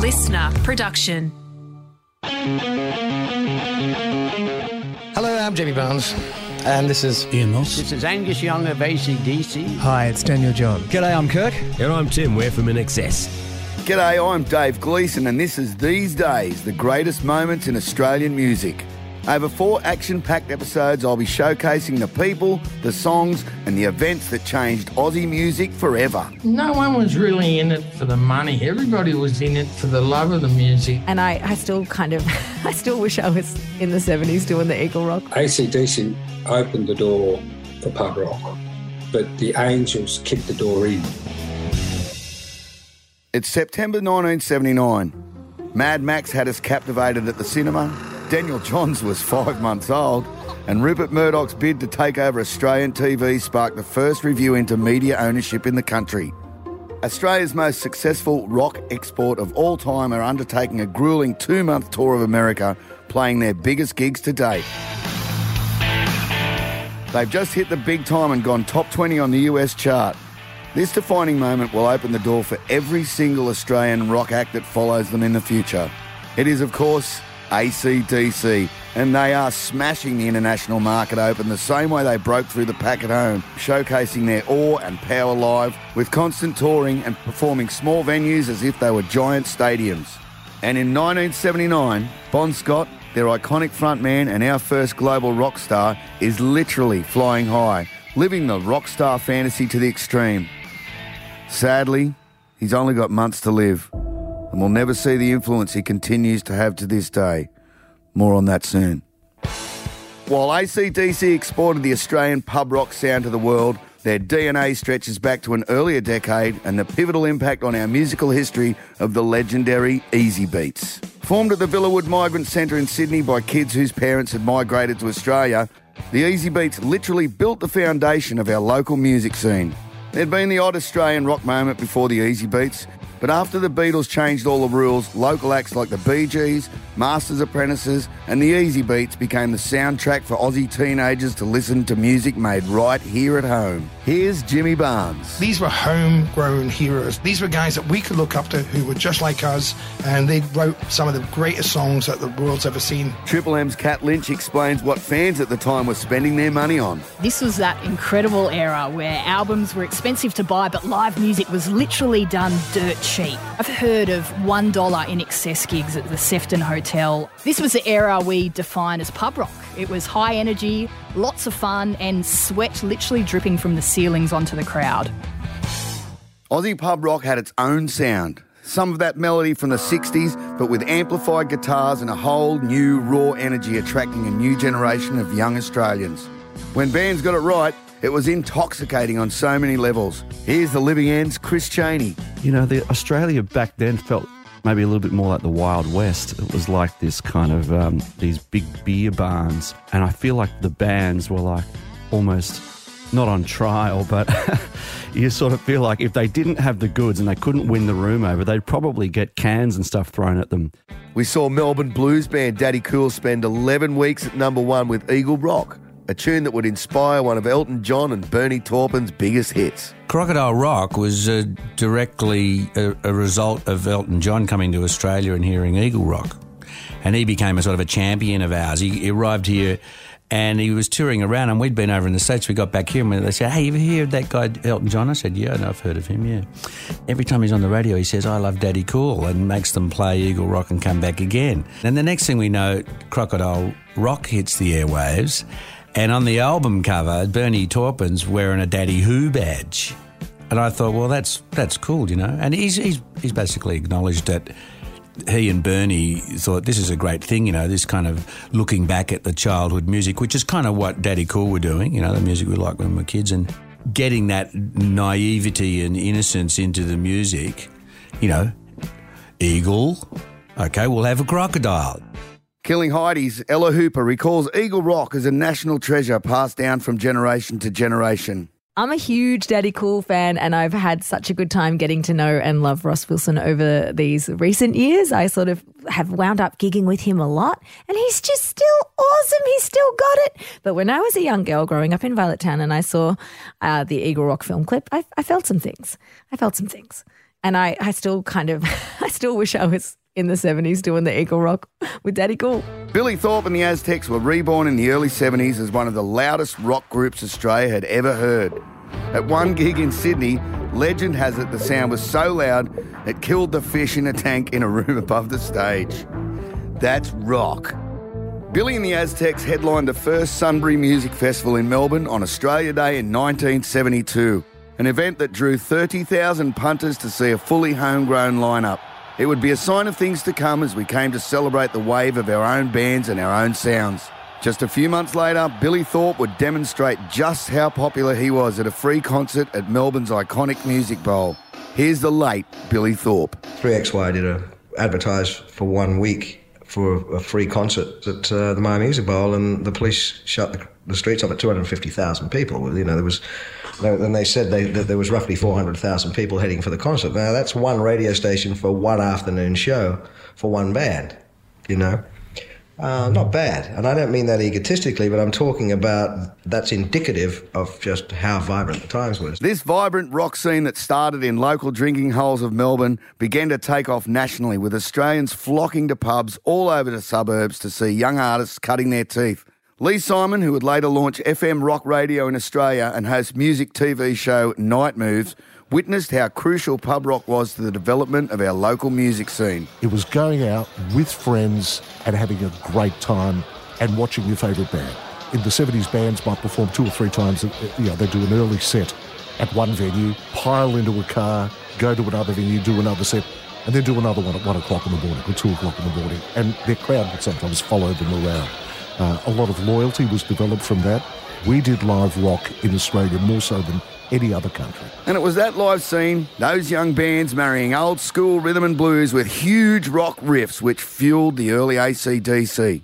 listener production. Hello, I'm Jamie Barnes, and this is Ian Moss. This is Angus Young of AC/DC. Hi, it's Daniel John. G'day, I'm Kirk. And I'm Tim, we're from INXS. G'day, I'm Dave Gleeson, and this is These Days, the greatest moments in Australian music. Over 4 action-packed episodes, I'll be showcasing the people, the songs and the events that changed Aussie music forever. No one was really in it for the money. Everybody was in it for the love of the music. And I still I still wish I was in the 70s doing the Eagle Rock. AC/DC opened the door for pub rock, but the Angels kicked the door in. It's September 1979. Mad Max had us captivated at the cinema. Daniel Johns was 5 months old, and Rupert Murdoch's bid to take over Australian TV sparked the first review into media ownership in the country. Australia's most successful rock export of all time are undertaking a gruelling 2-month tour of America, playing their biggest gigs to date. They've just hit the big time and gone top 20 on the US chart. This defining moment will open the door for every single Australian rock act that follows them in the future. It is, of course, AC/DC, and they are smashing the international market open the same way they broke through the pack at home, showcasing their awe and power live with constant touring and performing small venues as if they were giant stadiums. And in 1979, Bon Scott, their iconic frontman and our first global rock star, is literally flying high, living the rock star fantasy to the extreme. Sadly, he's only got months to live, and we'll never see the influence he continues to have to this day. More on that soon. While AC/DC exported the Australian pub rock sound to the world, their DNA stretches back to an earlier decade and the pivotal impact on our musical history of the legendary Easybeats. Formed at the Villawood Migrant Centre in Sydney by kids whose parents had migrated to Australia, the Easybeats literally built the foundation of our local music scene. There'd been the odd Australian rock moment before the Easybeats, but after the Beatles changed all the rules, local acts like the Bee Gees, Masters Apprentices and the Easybeats became the soundtrack for Aussie teenagers to listen to music made right here at home. Here's Jimmy Barnes. These were homegrown heroes. These were guys that we could look up to who were just like us, and they wrote some of the greatest songs that the world's ever seen. Triple M's Kat Lynch explains what fans at the time were spending their money on. This was that incredible era where albums were expensive to buy, but live music was literally done dirt cheap. I've heard of $1 INXS gigs at the Sefton Hotel. This was the era we define as pub rock. It was high energy, lots of fun, and sweat literally dripping from the ceilings onto the crowd. Aussie pub rock had its own sound. Some of that melody from the 60s, but with amplified guitars and a whole new raw energy attracting a new generation of young Australians. When bands got it right, it was intoxicating on so many levels. Here's the Living End's Chris Chaney. You know, the Australia back then felt maybe a little bit more like the Wild West. It was like this kind of, these big beer barns. And I feel like the bands were like almost not on trial, but you sort of feel like if they didn't have the goods and they couldn't win the room over, they'd probably get cans and stuff thrown at them. We saw Melbourne blues band Daddy Cool spend 11 weeks at number 1 with Eagle Rock, a tune that would inspire one of Elton John and Bernie Taupin's biggest hits. Crocodile Rock was directly a result of Elton John coming to Australia and hearing Eagle Rock. And he became a sort of a champion of ours. He arrived here and he was touring around, and we'd been over in the States. We got back here and they said, "Hey, you ever hear of that guy Elton John?" I said, "Yeah, I've heard of him, yeah." Every time he's on the radio, he says, "I love Daddy Cool," and makes them play Eagle Rock and come back again. And the next thing we know, Crocodile Rock hits the airwaves. And on the album cover, Bernie Taupin's wearing a Daddy Who badge. And I thought, well, that's cool, you know. And he's basically acknowledged that he and Bernie thought this is a great thing, you know, this kind of looking back at the childhood music, which is kind of what Daddy Cool were doing, you know, the music we liked when we were kids, and getting that naivety and innocence into the music, you know, Eagle, okay, we'll have a crocodile. Killing Heidi's Ella Hooper recalls Eagle Rock as a national treasure passed down from generation to generation. I'm a huge Daddy Cool fan, and I've had such a good time getting to know and love Ross Wilson over these recent years. I sort of have wound up gigging with him a lot, and he's just still awesome. He's still got it. But when I was a young girl growing up in Violet Town and I saw the Eagle Rock film clip, I felt some things. And I still I still wish I was in the 70s doing the Eagle Rock with Daddy Cool. Billy Thorpe and the Aztecs were reborn in the early 70s as one of the loudest rock groups Australia had ever heard. At one gig in Sydney, legend has it the sound was so loud it killed the fish in a tank in a room above the stage. That's rock. Billy and the Aztecs headlined the first Sunbury Music Festival in Melbourne on Australia Day in 1972, an event that drew 30,000 punters to see a fully homegrown lineup. It would be a sign of things to come as we came to celebrate the wave of our own bands and our own sounds. Just a few months later, Billy Thorpe would demonstrate just how popular he was at a free concert at Melbourne's iconic Music Bowl. Here's the late Billy Thorpe. 3XY did advertise for 1 week for a free concert at the Myer Music Bowl, and the police shut the streets up at 250,000 people. You know, and they said that there was roughly 400,000 people heading for the concert. Now, that's one radio station for one afternoon show for one band, you know. Not bad. And I don't mean that egotistically, but I'm talking about that's indicative of just how vibrant the times was. This vibrant rock scene that started in local drinking holes of Melbourne began to take off nationally, with Australians flocking to pubs all over the suburbs to see young artists cutting their teeth. Lee Simon, who would later launch FM rock radio in Australia and host music TV show Night Moves, witnessed how crucial pub rock was to the development of our local music scene. It was going out with friends and having a great time and watching your favourite band. In the 70s, bands might perform 2 or 3 times. They do an early set at one venue, pile into a car, go to another venue, do another set, and then do another one at 1 o'clock in the morning or 2 o'clock in the morning. And their crowd would sometimes follow them around. A lot of loyalty was developed from that. We did live rock in Australia more so than any other country. And it was that live scene, those young bands marrying old school rhythm and blues with huge rock riffs, which fueled the early AC/DC.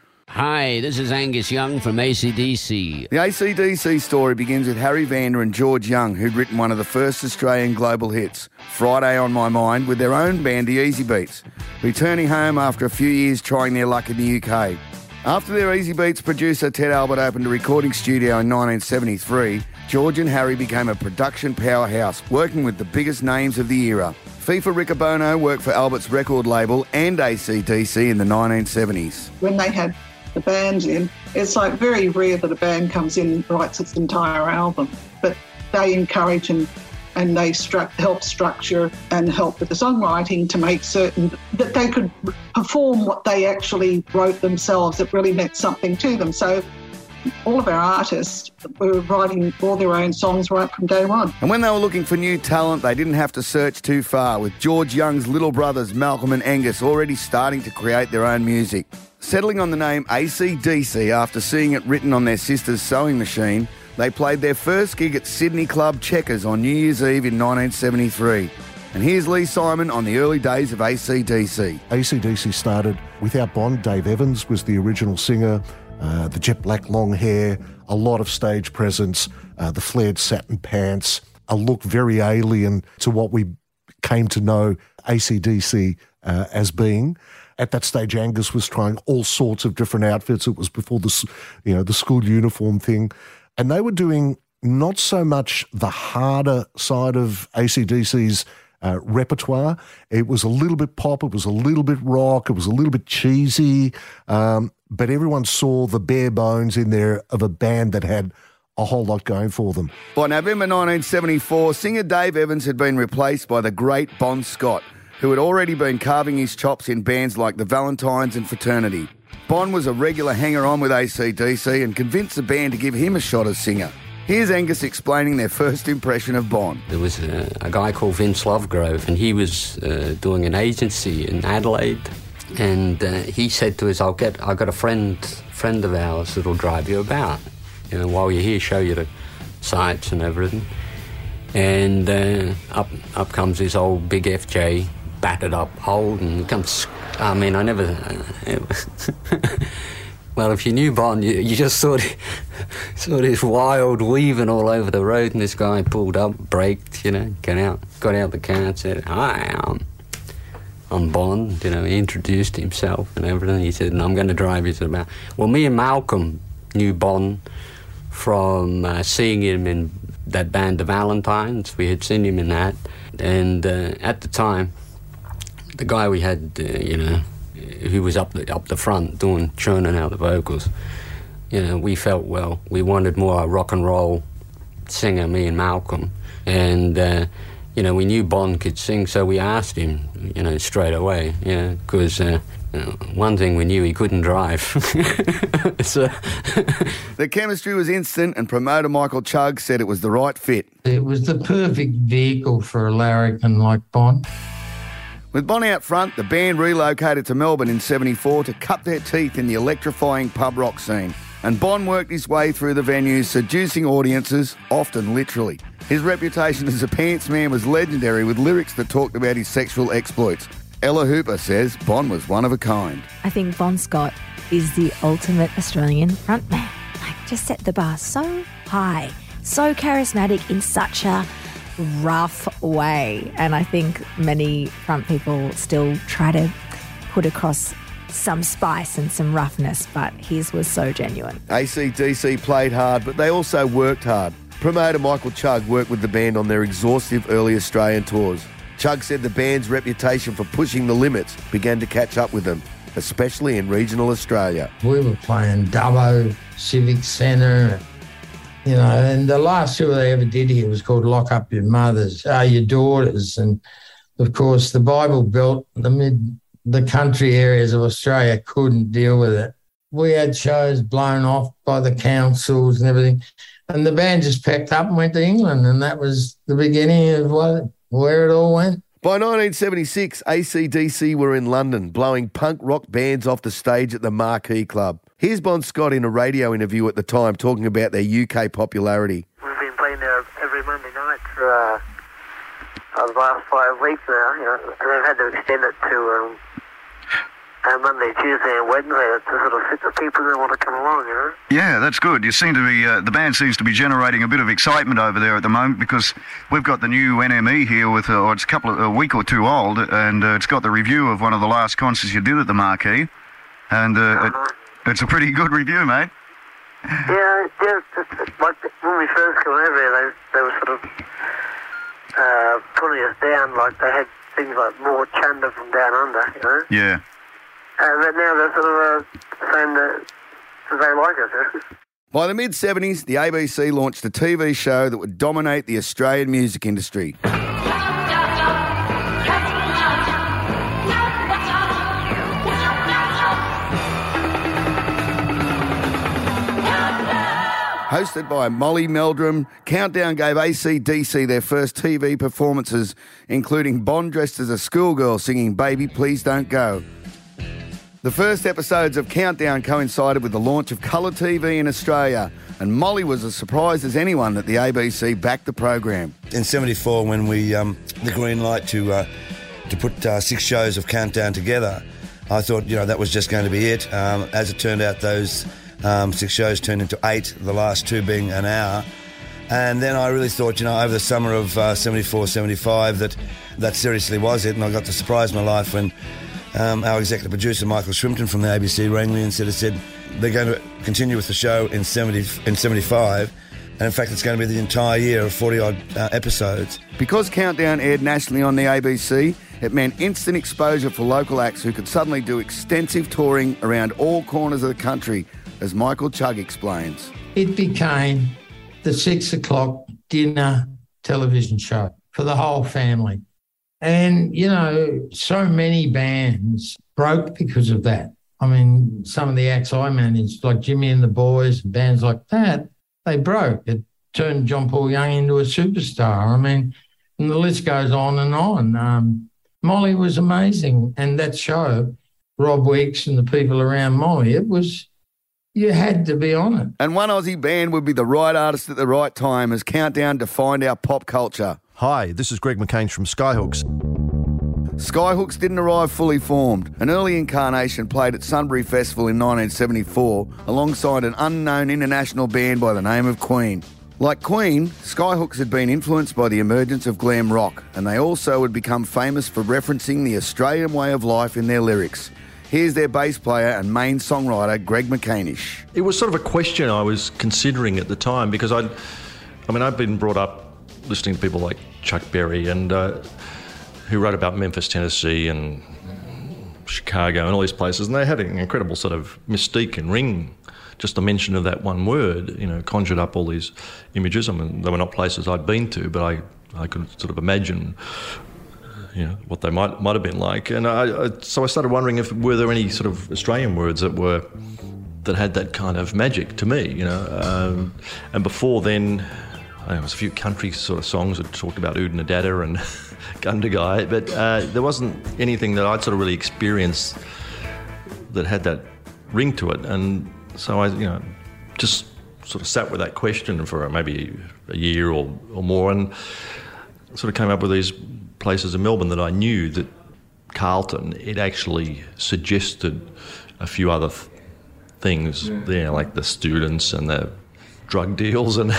Hi, this is Angus Young from AC/DC. The AC/DC story begins with Harry Vander and George Young, who'd written one of the first Australian global hits, Friday on My Mind, with their own band, the Easy Beats, returning home after a few years trying their luck in the UK. After their Easy Beats producer Ted Albert opened a recording studio in 1973, George and Harry became a production powerhouse, working with the biggest names of the era. FIFA Riccobono worked for Albert's record label and AC/DC in the 1970s. When they had the band in, it's like very rare that a band comes in and writes its entire album, but they encourage and they help structure and help with the songwriting to make certain that they could perform what they actually wrote themselves. It really meant something to them. So all of our artists were writing all their own songs right from day one. And when they were looking for new talent, they didn't have to search too far, with George Young's little brothers Malcolm and Angus already starting to create their own music. Settling on the name AC/DC after seeing it written on their sister's sewing machine, they played their first gig at Sydney Club Checkers on New Year's Eve in 1973. And here's Lee Simon on the early days of AC/DC. AC/DC started without Bond. Dave Evans was the original singer, the jet black long hair, a lot of stage presence, the flared satin pants, a look very alien to what we came to know AC/DC as being. At that stage, Angus was trying all sorts of different outfits. It was before the school uniform thing. And they were doing not so much the harder side of AC/DC's repertoire. It was a little bit pop, it was a little bit rock, it was a little bit cheesy, but everyone saw the bare bones in there of a band that had a whole lot going for them. By November 1974, singer Dave Evans had been replaced by the great Bon Scott, who had already been carving his chops in bands like the Valentines and Fraternity. Bon was a regular hanger-on with AC/DC and convinced the band to give him a shot as singer. Here's Angus explaining their first impression of Bon. There was a guy called Vince Lovegrove, and he was doing an agency in Adelaide, and he said to us, "I've got a friend of ours that'll drive you about. You know, while you're here, show you the sights and everything." And up comes this old big FJ, battered up Holden. It was Well, if you knew Bon, you just saw this wild weaving all over the road, and this guy pulled up, braked, got out the car and said, "Hi, I'm Bon." He introduced himself and everything. He said, "I'm going to drive you to the mountain." Well, me and Malcolm knew Bon from seeing him in that band, The Valentines. We had seen him in that. And at the time, the guy we had, who was up the front churning out the vocals, we felt, well, we wanted more rock and roll singer, me and Malcolm. And, we knew Bon could sing, so we asked him, straight away, because one thing we knew, he couldn't drive. So the chemistry was instant, and promoter Michael Chugg said it was the right fit. It was the perfect vehicle for a larrikin like Bon. With Bon out front, the band relocated to Melbourne in '74 to cut their teeth in the electrifying pub rock scene. And Bon worked his way through the venues, seducing audiences, often literally. His reputation as a pants man was legendary, with lyrics that talked about his sexual exploits. Ella Hooper says Bon was one of a kind. I think Bon Scott is the ultimate Australian frontman. Just set the bar so high, so charismatic in such a rough way. And I think many front people still try to put across some spice and some roughness, but his was so genuine. AC/DC played hard, but they also worked hard. Promoter Michael Chugg worked with the band on their exhaustive early Australian tours. Chugg said the band's reputation for pushing the limits began to catch up with them, especially in regional Australia. We were playing Dubbo, Civic Centre, and the last tour they ever did here was called Lock Up Your Daughters. And, of course, the Bible Belt, the country areas of Australia couldn't deal with it. We had shows blown off by the councils and everything. And the band just packed up and went to England, and that was the beginning of where it all went. By 1976, AC/DC were in London, blowing punk rock bands off the stage at the Marquee Club. Here's Bon Scott in a radio interview at the time talking about their UK popularity. We've been playing there every Monday night for the last 5 weeks now, and they've had to extend it to Monday, Tuesday and Wednesday to sort of fit the people that want to come along, Yeah, that's good. You seem to be, the band seems to be generating a bit of excitement over there at the moment, because we've got the new NME here with, it's a week or two old, and it's got the review of one of the last concerts you did at the Marquee, and it's a pretty good review, mate. Yeah, like when we first came over here, they were sort of putting us down, like they had things like more Chunder from Down Under, Yeah. But now they're sort of saying that they like us. By the mid-'70s, the ABC launched a TV show that would dominate the Australian music industry. Hosted by Molly Meldrum, Countdown gave AC/DC their first TV performances, including Bon dressed as a schoolgirl singing Baby Please Don't Go. The first episodes of Countdown coincided with the launch of colour TV in Australia, and Molly was as surprised as anyone that the ABC backed the program. In '74, when we the green light to put 6 shows of Countdown together, I thought that was just going to be it. As it turned out, those 6 shows turned into 8, the last 2 being an hour. And then I really thought, over the summer of '74, '75, that seriously was it, and I got to surprise my life when our executive producer, Michael Shrimpton from the ABC, rang me and said they're going to continue with the show in 75, and in fact it's going to be the entire year of 40-odd episodes. Because Countdown aired nationally on the ABC, it meant instant exposure for local acts who could suddenly do extensive touring around all corners of the country, as Michael Chugg explains. It became the 6 o'clock dinner television show for the whole family. And, so many bands broke because of that. I mean, some of the acts I managed, like Jimmy and the Boys, and bands like that, they broke. It turned John Paul Young into a superstar. I mean, and the list goes on and on. Molly was amazing. And that show, Rob Weeks and the people around Molly, you had to be on it. And one Aussie band would be the right artist at the right time as Countdown defined our pop culture. Hi, this is Greg McCain from Skyhooks. Skyhooks didn't arrive fully formed. An early incarnation played at Sunbury Festival in 1974 alongside an unknown international band by the name of Queen. Like Queen, Skyhooks had been influenced by the emergence of glam rock, and they also had become famous for referencing the Australian way of life in their lyrics. Here's their bass player and main songwriter, Greg McCanish. It was sort of a question I was considering at the time because I'd been brought up listening to people like Chuck Berry and who wrote about Memphis, Tennessee and Chicago and all these places, and they had an incredible sort of mystique and ring. Just the mention of that one word, conjured up all these images. I mean, they were not places I'd been to, but I could sort of imagine, what they might have been like. And so I started wondering were there any sort of Australian words that had that kind of magic to me, And before then, there was a few country sort of songs that talked about Oodna Dada and Gundagai, but there wasn't anything that I'd sort of really experienced that had that ring to it. And so I, just sort of sat with that question for maybe a year or more and sort of came up with these places in Melbourne that I knew that Carlton, it actually suggested a few other things there, like the students and the drug deals and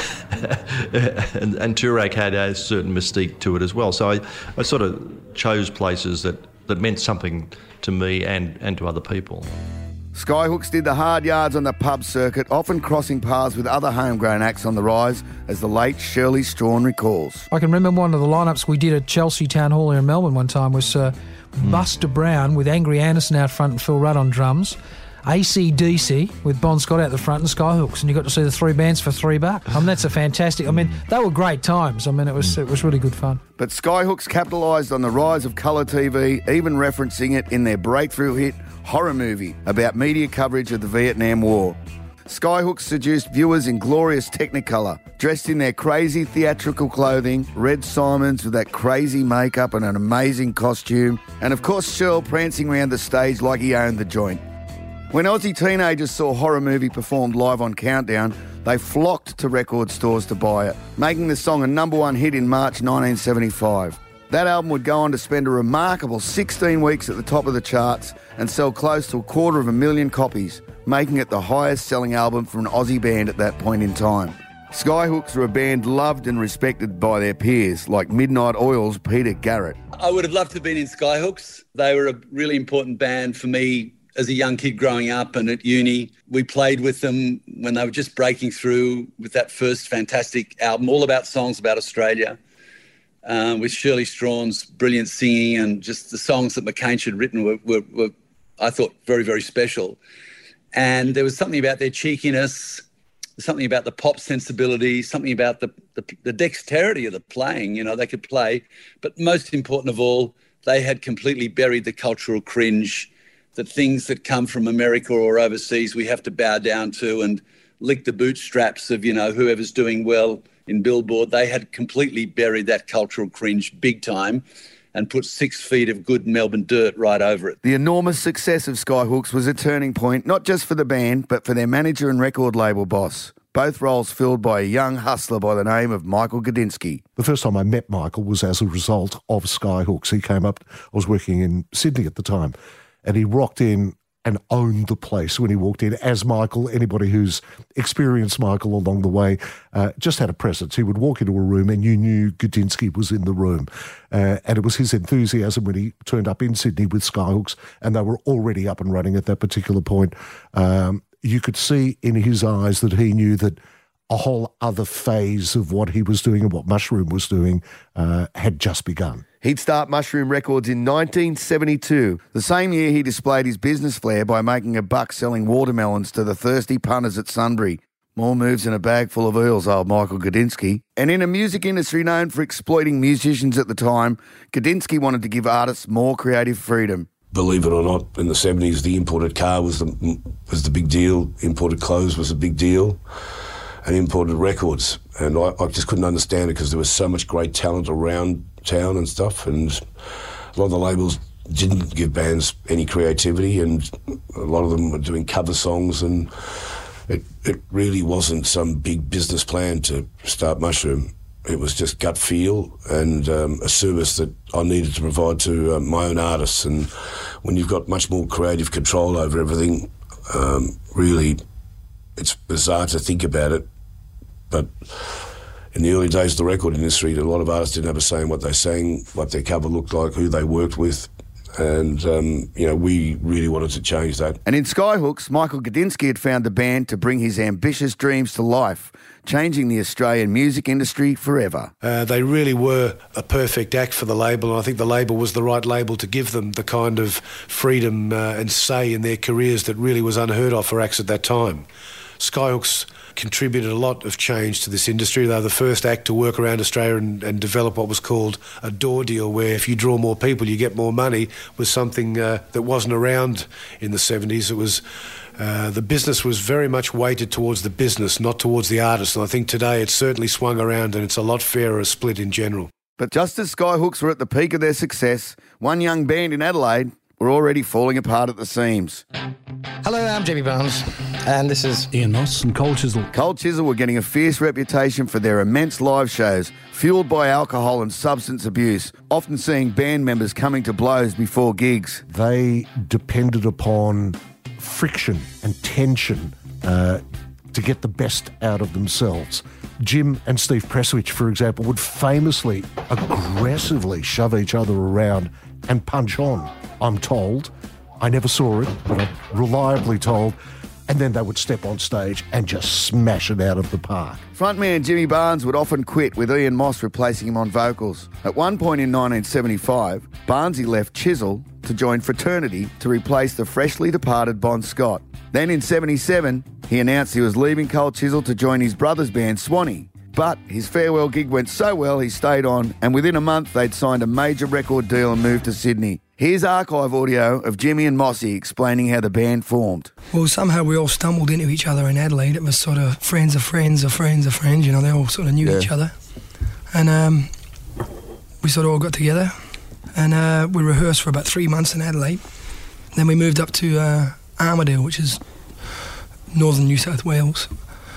Toorak had a certain mystique to it as well. So I sort of chose places that meant something to me and to other people. Skyhooks did the hard yards on the pub circuit, often crossing paths with other homegrown acts on the rise, as the late Shirley Strawn recalls. I can remember one of the lineups we did at Chelsea Town Hall here in Melbourne one time was Buster Brown with Angry Anderson out front and Phil Rudd on drums, AC/DC with Bon Scott out the front and Skyhooks, and you got to see the three bands for $3. That's a fantastic. They were great times. It was really good fun. But Skyhooks capitalised on the rise of colour TV, even referencing it in their breakthrough hit Horror Movie, about media coverage of the Vietnam War. Skyhooks seduced viewers in glorious Technicolor, dressed in their crazy theatrical clothing, Red Simons with that crazy makeup and an amazing costume, and of course Shirl prancing around the stage like he owned the joint. When Aussie teenagers saw Horror Movie performed live on Countdown, they flocked to record stores to buy it, making the song a #1 hit in March 1975. That album would go on to spend a remarkable 16 weeks at the top of the charts and sell close to 250,000 copies, making it the highest selling album for an Aussie band at that point in time. Skyhooks were a band loved and respected by their peers, like Midnight Oil's Peter Garrett. I would have loved to have been in Skyhooks. They were a really important band for me as a young kid growing up and at uni. We played with them when they were just breaking through with that first fantastic album, all about songs about Australia. With Shirley Strawn's brilliant singing and just the songs that McCain had written were, I thought, very, very special. And there was something about their cheekiness, something about the pop sensibility, something about the dexterity of the playing. They could play. But most important of all, they had completely buried the cultural cringe, that things that come from America or overseas we have to bow down to and lick the bootstraps of, whoever's doing well in Billboard. They had completely buried that cultural cringe big time and put 6 feet of good Melbourne dirt right over it. The enormous success of Skyhooks was a turning point, not just for the band, but for their manager and record label boss. Both roles filled by a young hustler by the name of Michael Gudinski. The first time I met Michael was as a result of Skyhooks. He came up, I was working in Sydney at the time, and he rocked in and owned the place when he walked in. As Michael, anybody who's experienced Michael along the way, just had a presence. He would walk into a room and you knew Gudinski was in the room. And it was his enthusiasm when he turned up in Sydney with Skyhooks, and they were already up and running at that particular point. You could see in his eyes that he knew that a whole other phase of what he was doing and what Mushroom was doing had just begun. He'd start Mushroom Records in 1972. The same year he displayed his business flair by making $1 selling watermelons to the thirsty punters at Sunbury. More moves than a bag full of eels, old Michael Gudinski. And in a music industry known for exploiting musicians at the time, Gudinski wanted to give artists more creative freedom. Believe it or not, in the 70s, the imported car was the big deal. Imported clothes was a big deal. And imported records. And I just couldn't understand it because there was so much great talent around town and stuff. And a lot of the labels didn't give bands any creativity, and a lot of them were doing cover songs, and it really wasn't some big business plan to start Mushroom. It was just gut feel and a service that I needed to provide to my own artists. And when you've got much more creative control over everything, really, it's bizarre to think about it. But in the early days of the record industry, a lot of artists didn't have a say in what they sang, what their cover looked like, who they worked with. And, we really wanted to change that. And in Skyhooks, Michael Gudinski had found the band to bring his ambitious dreams to life, changing the Australian music industry forever. They really were a perfect act for the label, and I think the label was the right label to give them the kind of freedom and say in their careers that really was unheard of for acts at that time. Skyhooks contributed a lot of change to this industry. They were the first act to work around Australia and develop what was called a door deal, where if you draw more people, you get more money, was something that wasn't around in the 70s. It was the business was very much weighted towards the business, not towards the artist. And I think today it's certainly swung around and it's a lot fairer a split in general. But just as Skyhooks were at the peak of their success, one young band in Adelaide were already falling apart at the seams. Hello, I'm Jimmy Barnes, and this is Ian Moss and Cole Chisel. Cole Chisel were getting a fierce reputation for their immense live shows, fueled by alcohol and substance abuse, often seeing band members coming to blows before gigs. They depended upon friction and tension to get the best out of themselves. Jim and Steve Presswich, for example, would famously aggressively shove each other around and punch on, I'm told. I never saw it, but I'm reliably told. And then they would step on stage and just smash it out of the park. Frontman Jimmy Barnes would often quit, with Ian Moss replacing him on vocals. At one point in 1975, Barnesy left Chisel to join Fraternity to replace the freshly departed Bon Scott. Then in 77, he announced he was leaving Cole Chisel to join his brother's band Swanee. But his farewell gig went so well he stayed on, and within a month they'd signed a major record deal and moved to Sydney. Here's archive audio of Jimmy and Mossy explaining how the band formed. Well, somehow we all stumbled into each other in Adelaide. It was sort of friends of friends of friends of friends, they all sort of knew each other. And we sort of all got together and we rehearsed for about 3 months in Adelaide. Then we moved up to Armadale, which is northern New South Wales,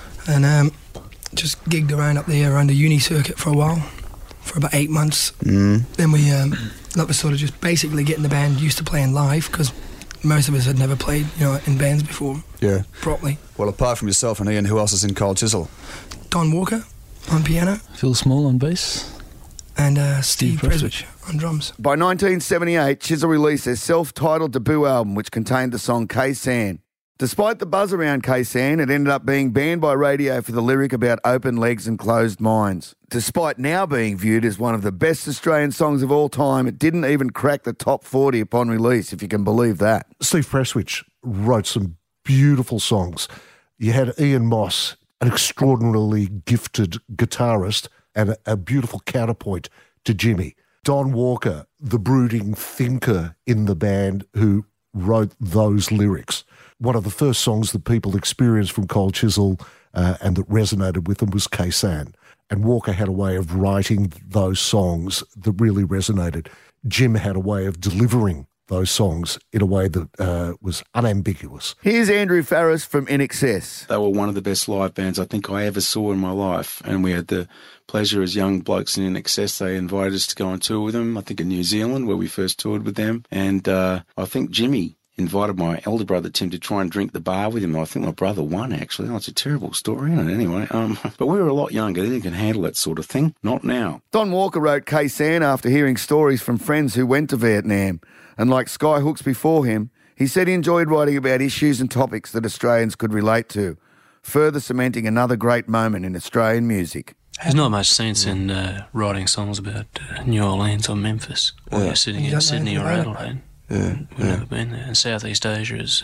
and just gigged around up there around the uni circuit for a while, for about 8 months. Then we, that was sort of just basically getting the band used to playing live, because most of us had never played, in bands before. Yeah. Properly. Well, apart from yourself and Ian, who else is in Cole Chisel? Don Walker on piano. Phil Small on bass. And Steve Presswich on drums. By 1978, Chisel released their self-titled debut album, which contained the song K-San. Despite the buzz around K-San, it ended up being banned by radio for the lyric about open legs and closed minds. Despite now being viewed as one of the best Australian songs of all time, it didn't even crack the top 40 upon release, if you can believe that. Steve Presswich wrote some beautiful songs. You had Ian Moss, an extraordinarily gifted guitarist and a beautiful counterpoint to Jimmy. Don Walker, the brooding thinker in the band who wrote those lyrics. One of the first songs that people experienced from Cole Chisel and that resonated with them was K-San. And Walker had a way of writing those songs that really resonated. Jim had a way of delivering those songs in a way that was unambiguous. Here's Andrew Farris from INXS. They were one of the best live bands I think I ever saw in my life, and we had the pleasure as young blokes in INXS. They invited us to go on tour with them, I think in New Zealand, where we first toured with them. And I think Jimmy invited my elder brother Tim to try and drink the bar with him. I think my brother won, actually. Oh, it's a terrible story, isn't it? Anyway, but we were a lot younger. They can handle that sort of thing. Not now. Don Walker wrote K-San after hearing stories from friends who went to Vietnam. And like Skyhooks before him, he said he enjoyed writing about issues and topics that Australians could relate to, further cementing another great moment in Australian music. There's not much sense in writing songs about New Orleans or Memphis while you're sitting in Sydney or Adelaide. We've never been there. And Southeast Asia is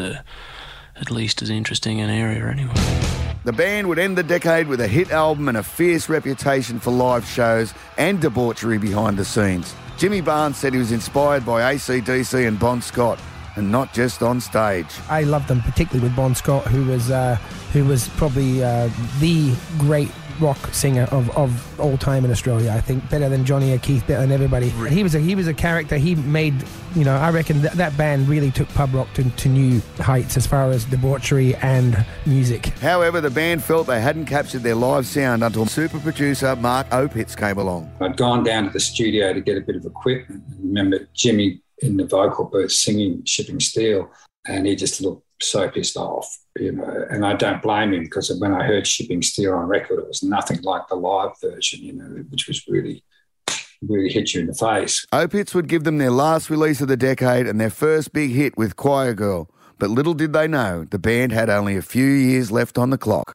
at least as interesting an area anyway. The band would end the decade with a hit album and a fierce reputation for live shows and debauchery behind the scenes. Jimmy Barnes said he was inspired by AC/DC and Bon Scott, and not just on stage. I loved them, particularly with Bon Scott, who was probably the great rock singer of all time in Australia. I think better than Johnny or Keith, better than everybody. He was a character. He made, I reckon that band really took pub rock to new heights as far as debauchery and music. However, the band felt they hadn't captured their live sound until super producer Mark Opitz came along. I'd gone down to the studio to get a bit of equipment. I remember Jimmy in the vocal booth singing Shipping Steel, and he just looked so pissed off, and I don't blame him, because when I heard Shipping Steel on record, it was nothing like the live version, which was really hit you in the face. Opitz would give them their last release of the decade and their first big hit with Choir Girl, but little did they know the band had only a few years left on the clock.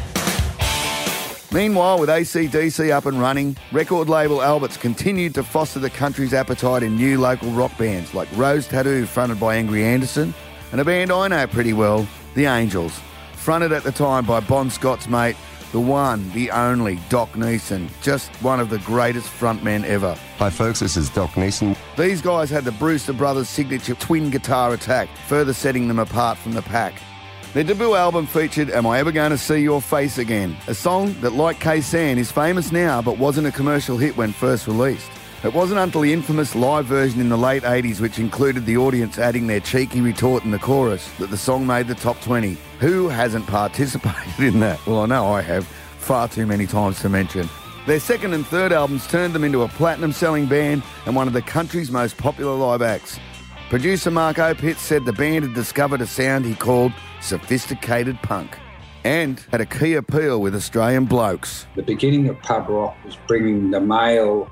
Meanwhile, with AC/DC up and running, record label Alberts continued to foster the country's appetite in new local rock bands like Rose Tattoo, fronted by Angry Anderson, and a band I know pretty well, The Angels, fronted at the time by Bon Scott's mate, the one, the only, Doc Neeson, just one of the greatest frontmen ever. Hi folks, this is Doc Neeson. These guys had the Brewster Brothers' signature twin guitar attack, further setting them apart from the pack. Their debut album featured Am I Ever Gonna See Your Face Again, a song that, like Khe-Sanh, is famous now but wasn't a commercial hit when first released. It wasn't until the infamous live version in the late 80s, which included the audience adding their cheeky retort in the chorus, that the song made the top 20. Who hasn't participated in that? Well, I know I have, far too many times to mention. Their second and third albums turned them into a platinum-selling band and one of the country's most popular live acts. Producer Mark Opitz said the band had discovered a sound he called sophisticated punk and had a key appeal with Australian blokes. The beginning of pub rock was bringing the male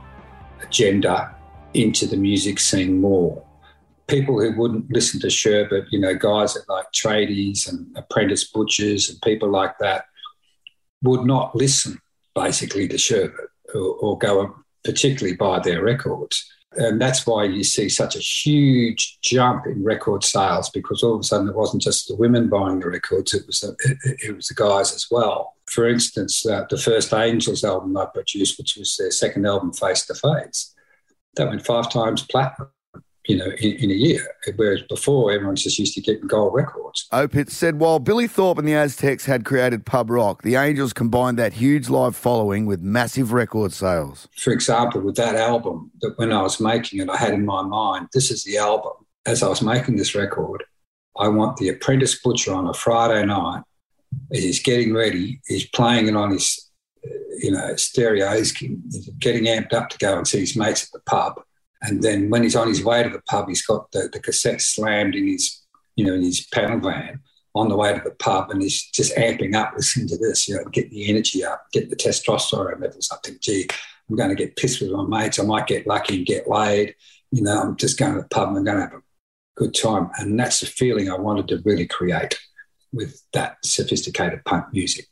agenda into the music scene more. People who wouldn't listen to Sherbet, guys that like tradies and apprentice butchers and people like that, would not listen basically to Sherbet or go and particularly buy their records. And that's why you see such a huge jump in record sales, because all of a sudden it wasn't just the women buying the records, it was the guys as well. For instance, the first Angels album I produced, which was their second album, Face to Face, that went 5 times platinum, in a year, whereas before everyone just used to get gold records. Opitz said while Billy Thorpe and the Aztecs had created pub rock, the Angels combined that huge live following with massive record sales. For example, with that album, that when I was making it, I had in my mind, this is the album. As I was making this record, I want the apprentice butcher on a Friday night. He's getting ready. He's playing it on his, stereo. He's getting amped up to go and see his mates at the pub. And then when he's on his way to the pub, he's got the cassette slammed in his, in his panel van on the way to the pub, and he's just amping up, listening to this, get the energy up, get the testosterone levels up. Gee, I'm going to get pissed with my mates. I might get lucky and get laid. I'm just going to the pub and I'm going to have a good time. And that's the feeling I wanted to really create with that sophisticated punk music.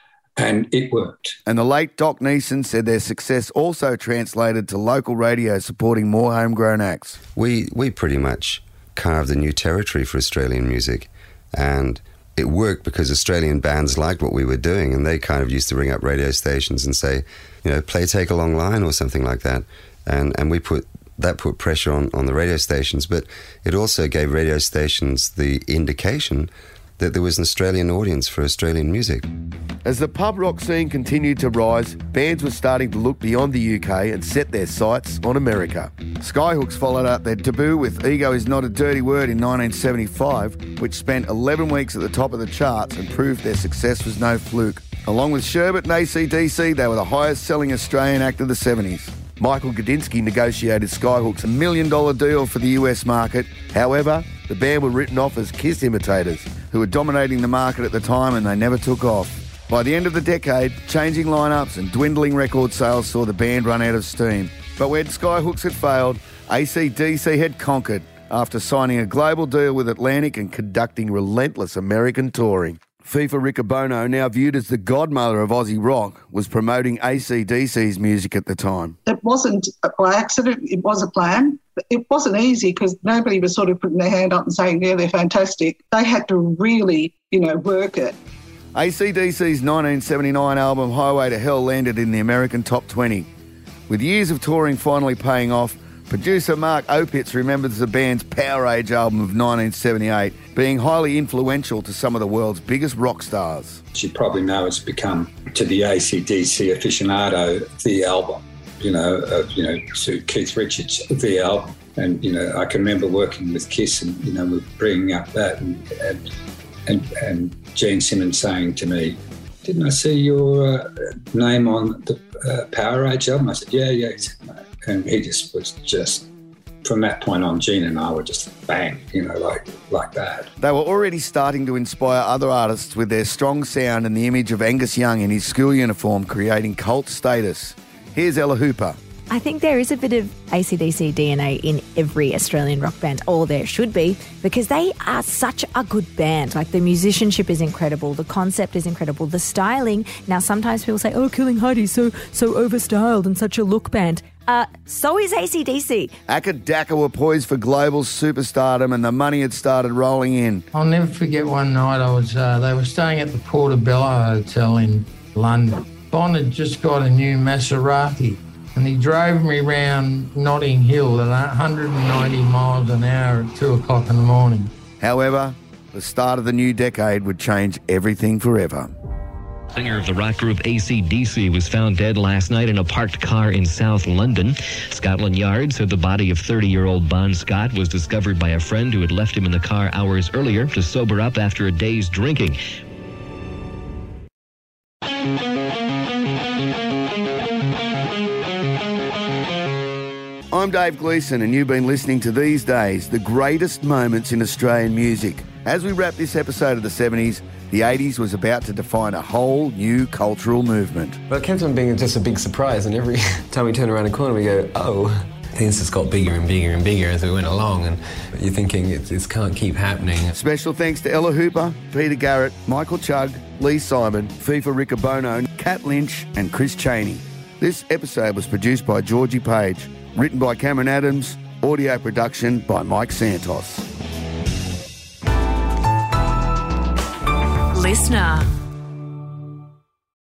And it worked. And the late Doc Neeson said their success also translated to local radio supporting more homegrown acts. We pretty much carved a new territory for Australian music, and it worked because Australian bands liked what we were doing, and they kind of used to ring up radio stations and say, play Take a Long Line or something like that. And we put pressure on the radio stations, but it also gave radio stations the indication that there was an Australian audience for Australian music. As the pub rock scene continued to rise, bands were starting to look beyond the UK and set their sights on America. Skyhooks followed up their debut with Ego Is Not a Dirty Word in 1975, which spent 11 weeks at the top of the charts and proved their success was no fluke. Along with Sherbet and AC/DC, they were the highest selling Australian act of the 70s. Michael Gudinski negotiated Skyhooks $1 million deal for the US market. However, the band were written off as Kiss imitators, who were dominating the market at the time, and they never took off. By the end of the decade, changing lineups and dwindling record sales saw the band run out of steam. But when Skyhooks had failed, AC/DC had conquered after signing a global deal with Atlantic and conducting relentless American touring. FIFA Riccobono, now viewed as the godmother of Aussie rock, was promoting AC/DC's music at the time. It wasn't by accident, it was a plan. It wasn't easy because nobody was sort of putting their hand up and saying, yeah, they're fantastic. They had to really, work it. AC/DC's 1979 album Highway to Hell landed in the American top 20. With years of touring finally paying off, producer Mark Opitz remembers the band's Power Age album of 1978 being highly influential to some of the world's biggest rock stars. As you probably know, it's become to the AC/DC aficionado, the album, to Keith Richards, the album. And, I can remember working with Kiss and, we're bringing up that and Gene Simmons saying to me, "Didn't I see your name on the Power Age album?" I said, yeah. He said, no. And he just was from that point on, Gene and I were just bang, like that. They were already starting to inspire other artists with their strong sound and the image of Angus Young in his school uniform, creating cult status. Here's Ella Hooper. I think there is a bit of AC/DC DNA in every Australian rock band, or there should be, because they are such a good band. Like, the musicianship is incredible, the concept is incredible, the styling. Now, sometimes people say, "Oh, Killing Heidi's so overstyled and such a look band." So is AC/DC. Acca Dacca were poised for global superstardom, and the money had started rolling in. I'll never forget one night they were staying at the Portobello Hotel in London. Bon had just got a new Maserati, and he drove me round Notting Hill at 190 miles an hour at 2 o'clock in the morning. However, the start of the new decade would change everything forever. Singer of the rock group AC/DC was found dead last night in a parked car in South London. Scotland Yard said the body of 30-year-old Bon Scott was discovered by a friend who had left him in the car hours earlier to sober up after a day's drinking. I'm Dave Gleeson, and you've been listening to These Days, the greatest moments in Australian music. As we wrap this episode of the 70s, the 80s was about to define a whole new cultural movement. Well, it kept on being just a big surprise, and every time we turn around a corner, we go, oh, things just got bigger and bigger and bigger as we went along, and you're thinking it can't keep happening. Special thanks to Ella Hooper, Peter Garrett, Michael Chugg, Lee Simon, FIFA Riccobono, Kat Lynch and Chris Cheney. This episode was produced by Georgie Page, written by Cameron Adams, audio production by Mike Santos. Listener.